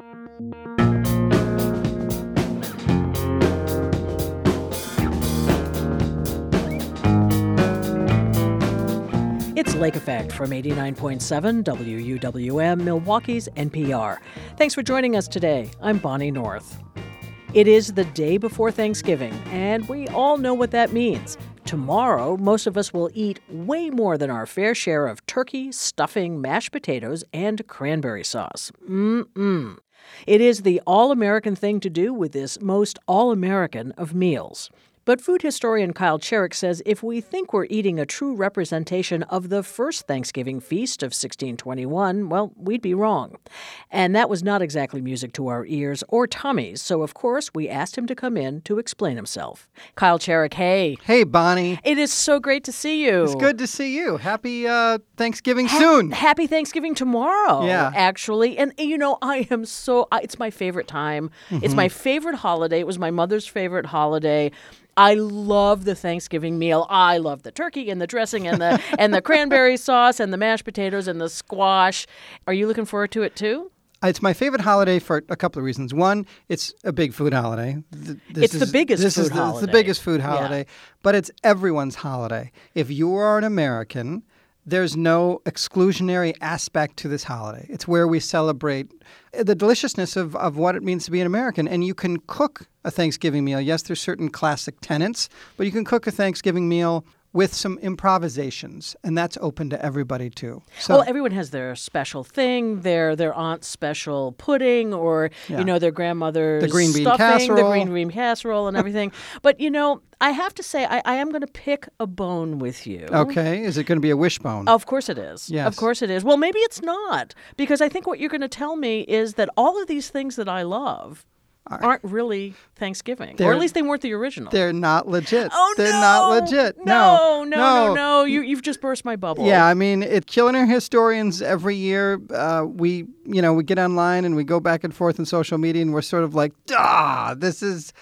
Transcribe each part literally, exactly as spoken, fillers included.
It's Lake Effect from eighty-nine point seven W U W M, Milwaukee's N P R. Thanks for joining us today. I'm Bonnie North. It is the day before Thanksgiving, and we all know what that means. Tomorrow, most of us will eat way more than our fair share of turkey, stuffing, mashed potatoes, and cranberry sauce. Mm-mm. It is the all-American thing to do with this most all-American of meals. But food historian Kyle Cherrick says if we think we're eating a true representation of the first Thanksgiving feast of sixteen twenty-one, well, we'd be wrong. And that was not exactly music to our ears or tummies, so of course we asked him to come in to explain himself. Kyle Cherrick, hey. Hey, Bonnie. It is so great to see you. It's good to see you. Happy uh, Thanksgiving ha- soon. Happy Thanksgiving tomorrow, yeah. actually. And, you know, I am so, I, it's my favorite time. Mm-hmm. It's my favorite holiday. It was my mother's favorite holiday. I love the Thanksgiving meal. I love the turkey and the dressing and the and the cranberry sauce and the mashed potatoes and the squash. Are you looking forward to it too? It's my favorite holiday for a couple of reasons. One, it's a big food holiday. This it's is, the biggest this food is the, holiday. It's the biggest food holiday, yeah. But it's everyone's holiday. If you are an American, there's no exclusionary aspect to this holiday. It's where we celebrate the deliciousness of, of what it means to be an American. And you can cook a Thanksgiving meal. Yes, there's certain classic tenets, but you can cook a Thanksgiving meal with some improvisations, and that's open to everybody too. So, well, everyone has their special thing, their their aunt's special pudding, or yeah. you know their grandmother's the green bean stuffing, casserole. the green bean casserole, and everything. But you know, I have to say, I, I am going to pick a bone with you. Okay, is it going to be a wishbone? Of course it is. Yes. Of course it is. Well, maybe it's not, because I think what you're going to tell me is that all of these things that I love aren't really Thanksgiving. Or at least they weren't the original. They're not legit. Oh, they're no. not legit. No, No, no, no. no, no. You, you've just burst my bubble. Yeah, I mean, it culinary historians every year, uh, we, you know, we get online and we go back and forth in social media and we're sort of like, ah, this is,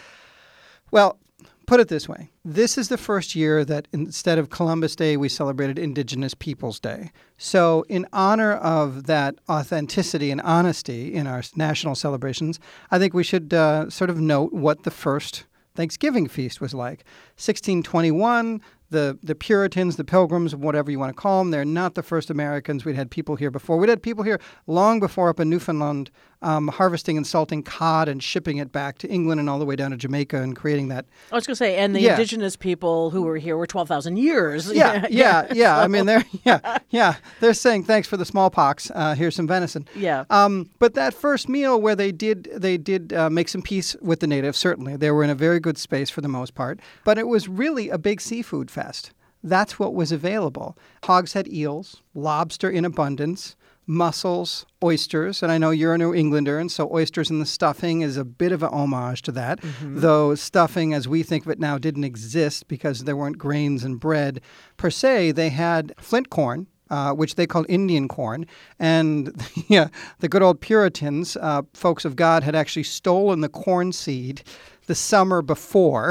well, put it this way. This is the first year that instead of Columbus Day, we celebrated Indigenous Peoples Day. So in honor of that authenticity and honesty in our national celebrations, I think we should uh, sort of note what the first Thanksgiving feast was like. sixteen twenty-one, the, the Puritans, the Pilgrims, whatever you want to call them, they're not the first Americans. We'd had people here before. We'd had people here long before up in Newfoundland um, harvesting and salting cod and shipping it back to England and all the way down to Jamaica and creating that. I was going to say, and the yeah. indigenous people who were here were twelve thousand years. Yeah, yeah, yeah. yeah. So. I mean, they're yeah, yeah. They're saying thanks for the smallpox. Uh, here's some venison. Yeah. Um, but that first meal where they did they did uh, make some peace with the natives. Certainly, they were in a very good space for the most part. But it was really a big seafood fest. That's what was available. Hogshead eels, lobster in abundance, mussels, oysters. And I know you're a New Englander, and so oysters in the stuffing is a bit of an homage to that. Mm-hmm. Though stuffing, as we think of it now, didn't exist because there weren't grains and bread per se. They had flint corn, uh, which they called Indian corn. And yeah, the good old Puritans, uh, folks of God, had actually stolen the corn seed the summer before.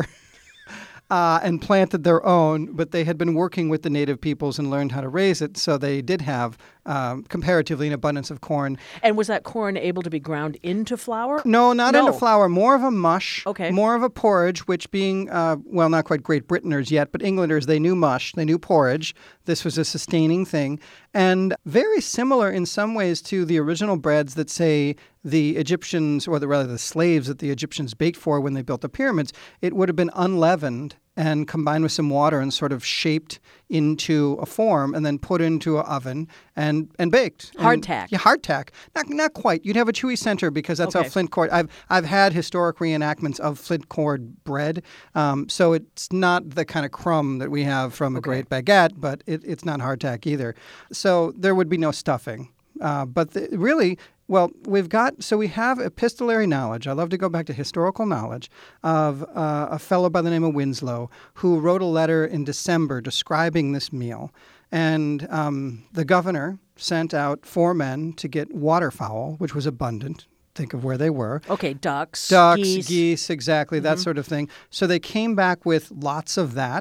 Uh, and planted their own, but they had been working with the native peoples and learned how to raise it, so they did have um, comparatively an abundance of corn. And was that corn able to be ground into flour? No, not no. into flour. More of a mush. Okay. More of a porridge, which being, uh, well, not quite Great Britaners yet, but Englanders, they knew mush. They knew porridge. This was a sustaining thing. And very similar in some ways to the original breads that, say, the Egyptians, or the, rather the slaves that the Egyptians baked for when they built the pyramids. It would have been unleavened and combined with some water and sort of shaped into a form and then put into an oven and, and baked. Hardtack. Yeah, hardtack. Not not quite. You'd have a chewy center because that's okay. how flint cord. I've I've had historic reenactments of flint cord bread, um, so it's not the kind of crumb that we have from a okay. great baguette, but it, it's not hardtack either. So there would be no stuffing. Uh, but the, really. Well, we've got, so we have epistolary knowledge. I love to go back to historical knowledge of uh, a fellow by the name of Winslow who wrote a letter in December describing this meal. And um, the governor sent out four men to get waterfowl, which was abundant. Think of where they were. Okay, ducks, Ducks, geese. geese, exactly, that Mm-hmm. sort of thing. So they came back with lots of that.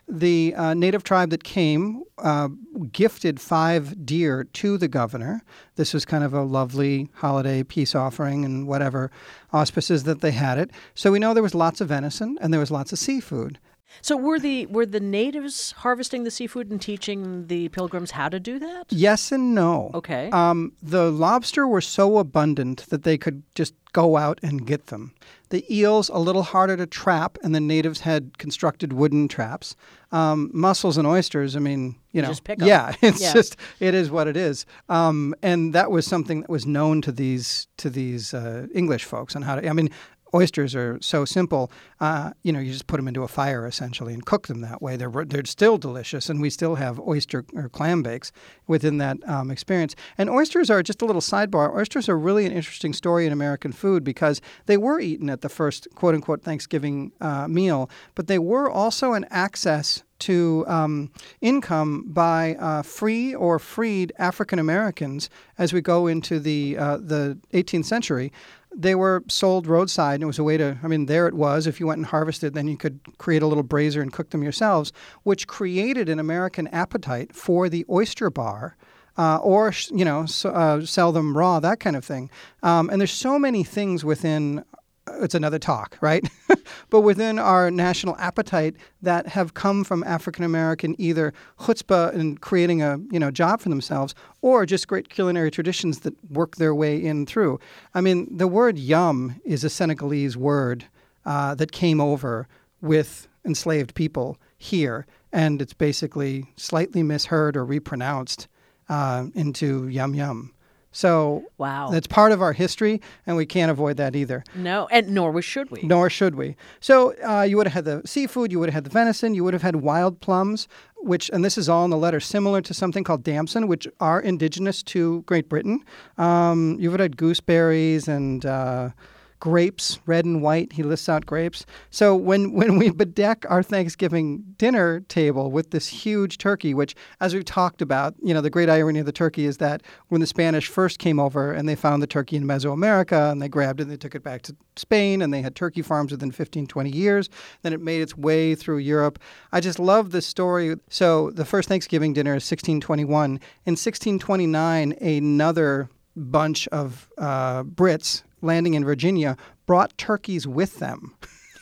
The uh, native tribe that came uh, gifted five deer to the governor. This was kind of a lovely holiday peace offering and whatever auspices that they had it. So we know there was lots of venison and there was lots of seafood. So were the were the natives harvesting the seafood and teaching the pilgrims how to do that? Yes and no. Okay. Um, the lobster were so abundant that they could just go out and get them. The eels, a little harder to trap, and the natives had constructed wooden traps. Um, mussels and oysters, I mean, you, You know. just pick 'em. Yeah, it's Yeah. just, it is what it is. Um, and that was something that was known to these, to these uh, English folks on how to, I mean, oysters are so simple. Uh, you know, you just put them into a fire essentially and cook them that way. They're they're still delicious, and we still have oyster or clam bakes within that um, experience. And oysters are just a little sidebar. Oysters are really an interesting story in American food because they were eaten at the first quote unquote Thanksgiving uh, meal, but they were also an access to um, income by uh, free or freed African Americans as we go into the uh, the eighteenth century. They were sold roadside, and it was a way to, I mean, there it was. If you went and harvested, then you could create a little brazier and cook them yourselves, which created an American appetite for the oyster bar. Uh, or, you know, so, uh, sell them raw, that kind of thing. Um, and there's so many things within, it's another talk, right? But within our national appetite that have come from African-American either chutzpah in creating a, you know, job for themselves or just great culinary traditions that work their way in through. I mean, the word yum is a Senegalese word uh, that came over with enslaved people here, and it's basically slightly misheard or repronounced uh, into yum yum. So wow. That's part of our history, and we can't avoid that either. No, and nor should we. Nor should we. So uh, you would have had the seafood, you would have had the venison, you would have had wild plums, which, and this is all in the letter, similar to something called damson, which are indigenous to Great Britain. Um, you would have had gooseberries and uh, grapes, red and white. He lists out grapes. So when, when we bedeck our Thanksgiving dinner table with this huge turkey, which, as we've talked about, you know, the great irony of the turkey is that when the Spanish first came over and they found the turkey in Mesoamerica and they grabbed it and they took it back to Spain and they had turkey farms within fifteen, twenty years, then it made its way through Europe. I just love this story. So the first Thanksgiving dinner is sixteen twenty-one. In sixteen twenty-nine, another bunch of uh, Brits landing in Virginia brought turkeys with them.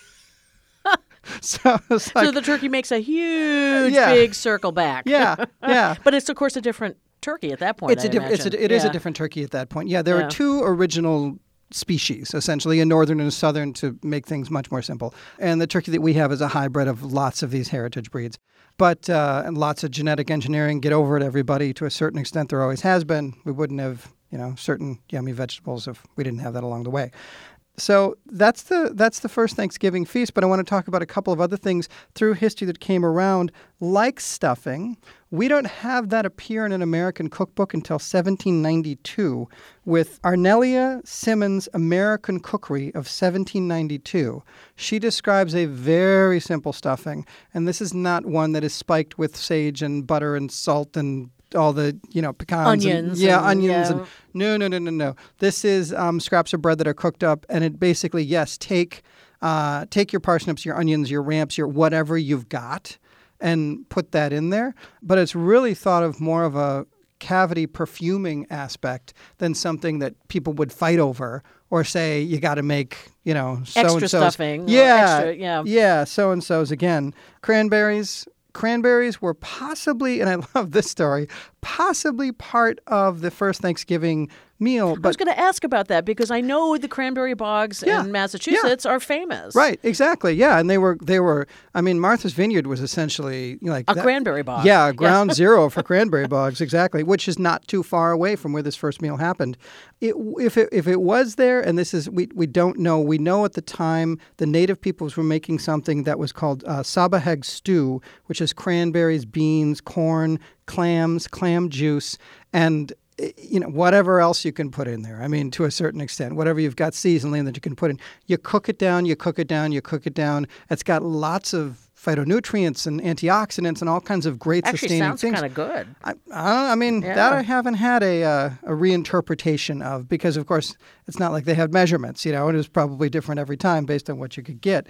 so, it's like, so the turkey makes a huge, Yeah. big circle back. yeah, yeah. But it's, of course, a different turkey at that point, It's I a diff- it's imagine. a, it is a Yeah. different turkey at that point. Yeah, there Yeah. are two original species, essentially, a northern and a southern, to make things much more simple. And the turkey that we have is a hybrid of lots of these heritage breeds. But uh, and lots of genetic engineering. Get over it, everybody. To a certain extent, there always has been. We wouldn't have, you know, certain yummy vegetables if we didn't have that along the way. So that's the that's the first Thanksgiving feast, but I want to talk about a couple of other things through history that came around, like stuffing. We don't have that appear in an American cookbook until seventeen ninety-two with Arnelia Simmons' American Cookery of seventeen ninety-two. She describes a very simple stuffing, and this is not one that is spiked with sage and butter and salt and all the, you know, pecans. Onions And, yeah, and- onions. yeah. And no, no, no, no, no. This is um, scraps of bread that are cooked up, and it basically, yes, take uh, take your parsnips, your onions, your ramps, your whatever you've got, and put that in there. But it's really thought of more of a cavity perfuming aspect than something that people would fight over or say you got to make, you know, so Extra and so's. stuffing or Yeah, extra- yeah. yeah, so and so's again. Cranberries. Cranberries were possibly, and I love this story, possibly part of the first Thanksgiving meal. I was But going to ask about that because I know the cranberry bogs Yeah, in Massachusetts are famous. right, exactly, yeah, and they were they were. I mean, Martha's Vineyard was essentially you know, like A that- cranberry bog. Yeah, ground zero for cranberry bogs, exactly, which is not too far away from where this first meal happened. It, if it if it was there, and this is we we don't know. We know at the time the native peoples were making something that was called uh, sabaheg stew, which is cranberries, beans, corn, clams, clam juice, and you know, whatever else you can put in there. I mean, to a certain extent, whatever you've got seasonally that you can put in. You cook it down, you cook it down, you cook it down. It's got lots of phytonutrients and antioxidants and all kinds of great Actually sustaining sounds things. kind of good. I, I, I mean, Yeah. that I haven't had a uh, a reinterpretation of because, of course, it's not like they had measurements, you know, and it was probably different every time based on what you could get.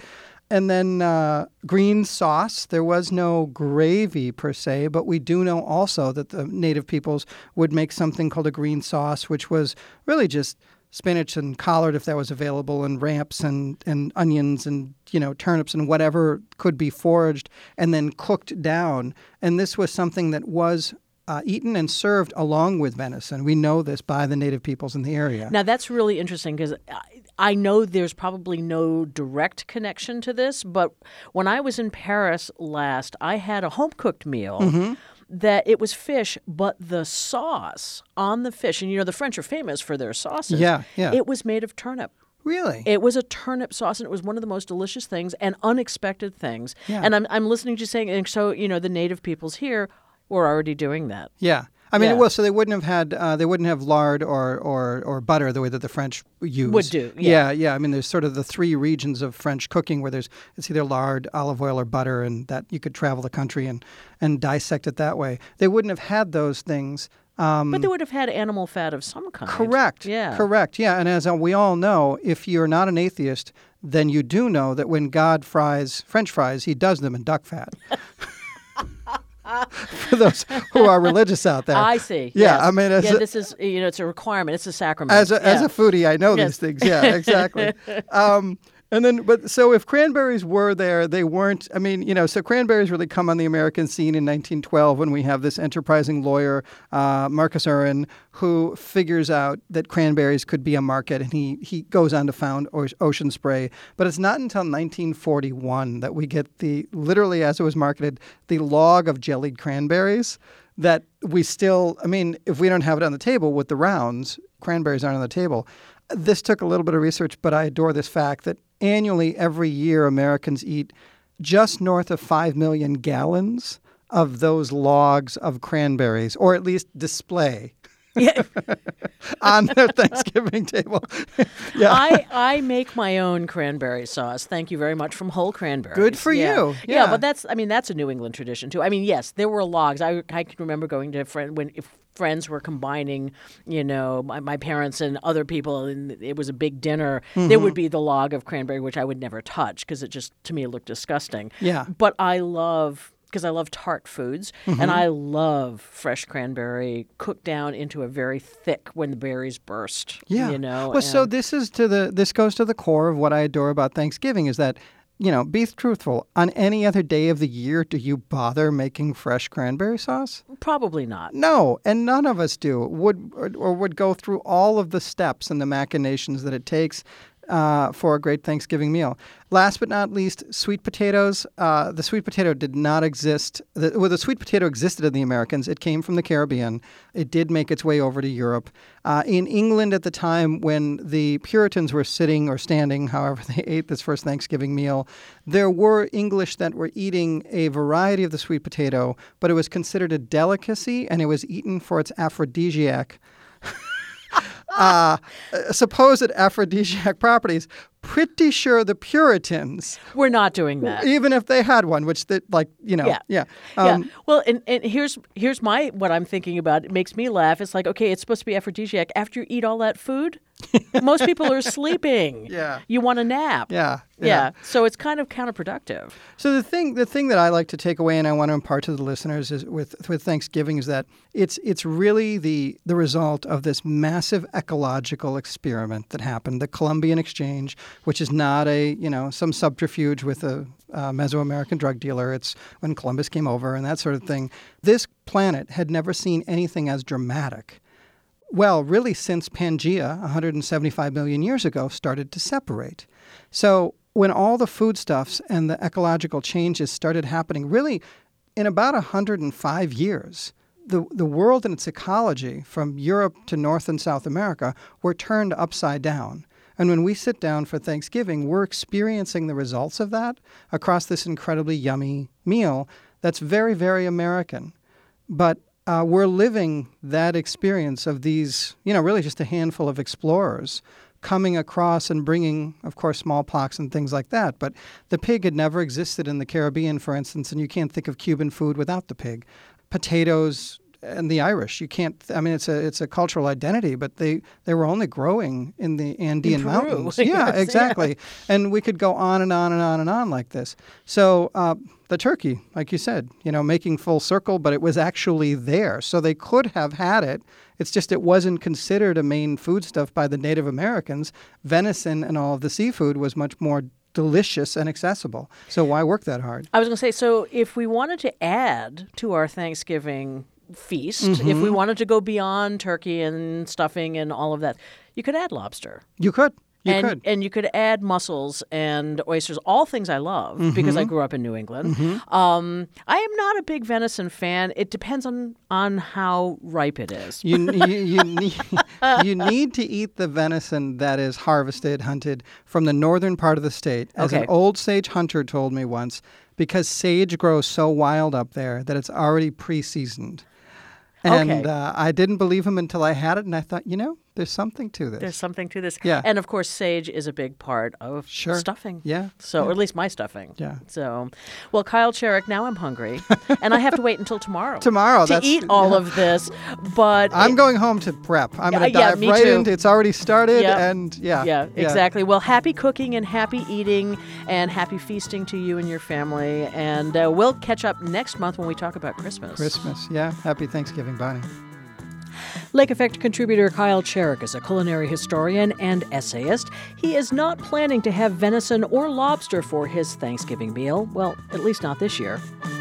and then uh, green sauce. There was no gravy per se, but we do know also that the native peoples would make something called a green sauce, which was really just spinach and collard if that was available, and ramps and, and onions and, you know, turnips and whatever could be foraged and then cooked down. And this was something that was uh, eaten and served along with venison. We know this by the native peoples in the area. Now, that's really interesting because I know there's probably no direct connection to this, but when I was in Paris last, I had a home-cooked meal. Mm-hmm. That it was fish, but the sauce on the fish, and you know the French are famous for their sauces. Yeah, yeah. It was made of turnip. Really? It was a turnip sauce, and it was one of the most delicious things and unexpected things. Yeah. And I'm I'm listening to you saying, and so you know the native peoples here were already doing that. Yeah. I mean, Yeah. well, so they wouldn't have had uh, they wouldn't have lard or, or, or butter the way that the French use. Would do, yeah. yeah, yeah. I mean, there's sort of the three regions of French cooking where there's it's either lard, olive oil, or butter, and that you could travel the country and, and dissect it that way. They wouldn't have had those things. Um, But they would have had animal fat of some kind. correct. Yeah. Correct. Yeah. And as uh, we all know, if you're not an atheist, then you do know that when God fries French fries, he does them in duck fat. For those who are religious out there. I see. Yeah, yes. I mean, as yeah, a- this is you know it's a requirement. It's a sacrament. As a, yeah. as a foodie, I know Yes. these things. Yeah, exactly. um, and then, but so if cranberries were there, they weren't. I mean, you know, so cranberries really come on the American scene in nineteen twelve when we have this enterprising lawyer, uh, Marcus Urin, who figures out that cranberries could be a market, and he he goes on to found o- Ocean Spray. But it's not until nineteen forty-one that we get the literally, as it was marketed, the log of jellied cranberries. That we still, I mean, if we don't have it on the table with the rounds, cranberries aren't on the table. This took a little bit of research, but I adore this fact that annually, every year, Americans eat just north of five million gallons of those logs of cranberries, or at least display Yeah. on their Thanksgiving table. yeah. I, I make my own cranberry sauce. Thank you very much, from whole cranberries. Good for yeah. you. Yeah. Yeah. but that's I mean that's a New England tradition too. I mean, yes, there were logs. I I can remember going to friend when if friends were combining, you know, my, my parents and other people, and it was a big dinner. Mm-hmm. There would be the log of cranberry, which I would never touch because it just to me it looked disgusting. Yeah. But I love. Because I love tart foods, Mm-hmm. and I love fresh cranberry cooked down into a very thick when the berries burst. Yeah. you know. Well, so and- this is to the this goes to the core of what I adore about Thanksgiving is that, you know, be truthful. On any other day of the year, do you bother making fresh cranberry sauce? Probably not. No, and none of us do. Would or, or would go through all of the steps and the machinations that it takes uh, for a great Thanksgiving meal. Last but not least, sweet potatoes. Uh, the sweet potato did not exist. The, well, the sweet potato existed in the Americans. It came from the Caribbean. It did make its way over to Europe. Uh, in England at the time when the Puritans were sitting or standing, however they ate this first Thanksgiving meal, there were English that were eating a variety of the sweet potato, but it was considered a delicacy and it was eaten for its aphrodisiac. uh, supposed aphrodisiac properties. Pretty sure the Puritans, We're not doing that. even if they had one, which they, like, you know, Yeah. yeah. yeah. Um, Well, and, and here's here's my what I'm thinking about. It makes me laugh. It's like, okay, it's supposed to be aphrodisiac. After you eat all that food, most people are sleeping. Yeah. You want a nap. yeah, Yeah. So it's kind of counterproductive. So the thing, the thing that I like to take away, and I want to impart to the listeners, is with with Thanksgiving, is that it's it's really the the result of this massive ecological experiment that happened, the Columbian Exchange, which is not a you know some subterfuge with a uh, Mesoamerican drug dealer. It's when Columbus came over and that sort of thing. This planet had never seen anything as dramatic. Well, really, since Pangea, one hundred seventy-five million years ago, started to separate. So when all the foodstuffs and the ecological changes started happening, really, in about one hundred five years, the, the world and its ecology, from Europe to North and South America, were turned upside down. And when we sit down for Thanksgiving, we're experiencing the results of that across this incredibly yummy meal that's very, very American. But Uh, we're living that experience of these, you know, really just a handful of explorers coming across and bringing, of course, smallpox and things like that. But the pig had never existed in the Caribbean, for instance, and you can't think of Cuban food without the pig. Potatoes and the Irish. You can't. I mean, it's a it's a cultural identity, but they, they were only growing in the Andean in Peru. mountains. Yes, Yeah, exactly. Yeah. And we could go on and on and on and on like this. So uh, the turkey, like you said, you know, making full circle, but it was actually there. So they could have had it. It's just it wasn't considered a main foodstuff by the Native Americans. Venison and all of the seafood was much more delicious and accessible. So why work that hard? I was going to say, so if we wanted to add to our Thanksgiving feast, Mm-hmm. if we wanted to go beyond turkey and stuffing and all of that, you could add lobster. You could. You and, could. and you could add mussels and oysters, all things I love Mm-hmm. because I grew up in New England. Mm-hmm. Um, I am not a big venison fan. It depends on, on how ripe it is. You, you, you, need, you need to eat the venison that is harvested, hunted from the northern part of the state. As Okay. an old sage hunter told me once, because sage grows so wild up there that it's already pre-seasoned. And Okay. uh, I didn't believe him until I had it, and I thought, you know, there's something to this. There's something to this. Yeah. And of course, sage is a big part of Sure. stuffing. Yeah. So, yeah. or at least my stuffing. Yeah. So, well, Kyle Cherrick, now I'm hungry, and I have to wait until tomorrow. Tomorrow, to that's- eat all yeah. of this. But I'm it- going home to prep. I'm going Uh, to yeah, dive me right too. into It's already started, Yep. and yeah. Yeah, exactly. Well, happy cooking and happy eating and happy feasting to you and your family. And uh, we'll catch up next month when we talk about Christmas. Christmas, yeah. Happy Thanksgiving, Bonnie. Lake Effect contributor Kyle Cherrick is a culinary historian and essayist. He is not planning to have venison or lobster for his Thanksgiving meal. Well, at least not this year.